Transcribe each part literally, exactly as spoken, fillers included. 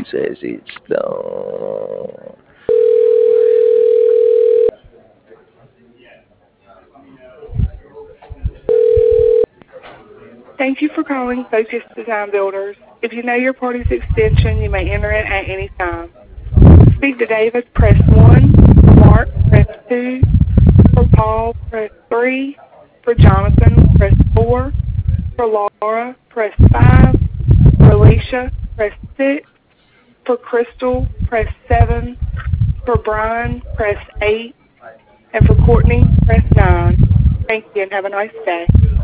necesito. Thank you for calling Focus Design Builders. If you know your party's extension, you may enter it at any time. To speak to David, press one. For Mark, press two. For Paul, press three. For Jonathan, press four. For Laura, press five. For Alicia, press six. For Crystal, press seven. For Brian, press eight. And for Courtney, press nine. Thank you and have a nice day.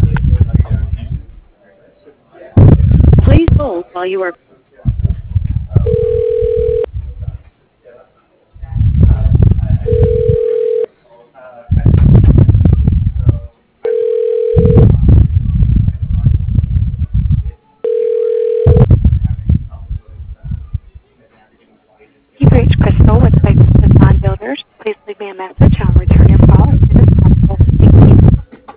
Please hold while you are. You've reached Crystal with Focus Design Builders. Please leave me a message. I'll return your call as soon as possible. Thank you.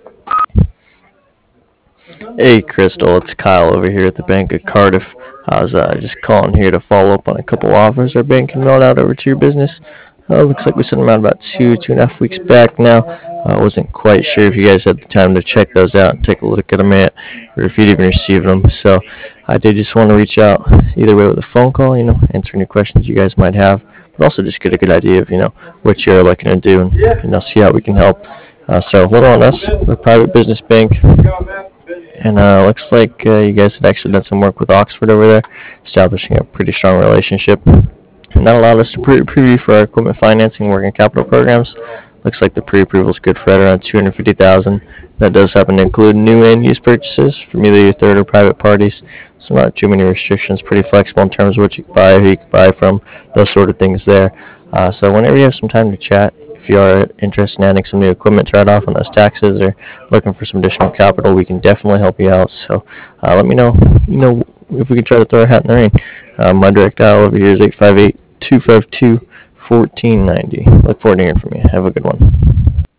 Hey, Crystal, it's Kyle over here at the Bank of Cardiff. I was uh, just calling here to follow up on a couple offers our bank can mail out over to your business. Uh, looks like we sent them out about two, two and a half weeks back now. I uh, wasn't quite sure if you guys had the time to check those out and take a look at them yet, or if you'd even received them. So I did just want to reach out either way with a phone call, you know, answer any questions you guys might have, but also just get a good idea of, you know, what you're looking to do and, you know, see how we can help. Uh, so a little on us, we're a private business bank. And uh, looks like uh, you guys had actually done some work with Oxford over there, establishing a pretty strong relationship. And that allowed us to pre- preview for our equipment financing and working capital programs. Looks like the pre-approval is good for right around two hundred fifty thousand dollars. That does happen to include new and used purchases from either your third or private parties. So not too many restrictions, pretty flexible in terms of what you can buy, who you can buy from, those sort of things there. Uh, so whenever you have some time to chat, if you are interested in adding some new equipment to write off on those taxes or looking for some additional capital, we can definitely help you out. So uh, let me know, you know, if we can try to throw our hat in the ring. Uh, my direct dial over here is eight five eight, two five two, one four nine zero. Look forward to hearing from you. Have a good one.